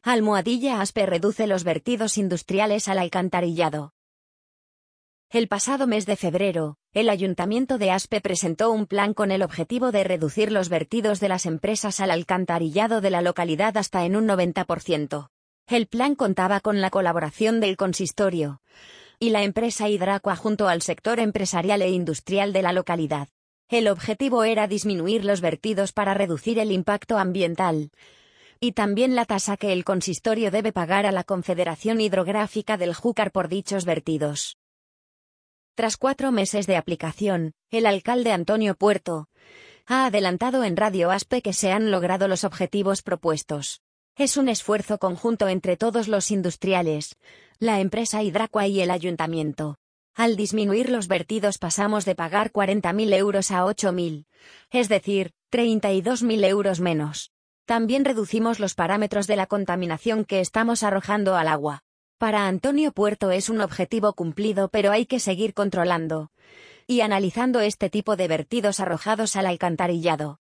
#ASPE reduce los vertidos industriales al alcantarillado. El pasado mes de febrero, el Ayuntamiento de Aspe presentó un plan con el objetivo de reducir los vertidos de las empresas al alcantarillado de la localidad hasta en un 90%. El plan contaba con la colaboración del consistorio y la empresa Hidracua junto al sector empresarial e industrial de la localidad. El objetivo era disminuir los vertidos para reducir el impacto ambiental y también la tasa que el consistorio debe pagar a la Confederación Hidrográfica del Júcar por dichos vertidos. Tras 4 meses de aplicación, el alcalde Antonio Puerto ha adelantado en Radio Aspe que se han logrado los objetivos propuestos. Es un esfuerzo conjunto entre todos los industriales, la empresa Hidracua y el ayuntamiento. Al disminuir los vertidos pasamos de pagar 40.000 euros a 8.000, es decir, 32.000 euros menos. También reducimos los parámetros de la contaminación que estamos arrojando al agua. Para Antonio Puerto es un objetivo cumplido, pero hay que seguir controlando y analizando este tipo de vertidos arrojados al alcantarillado.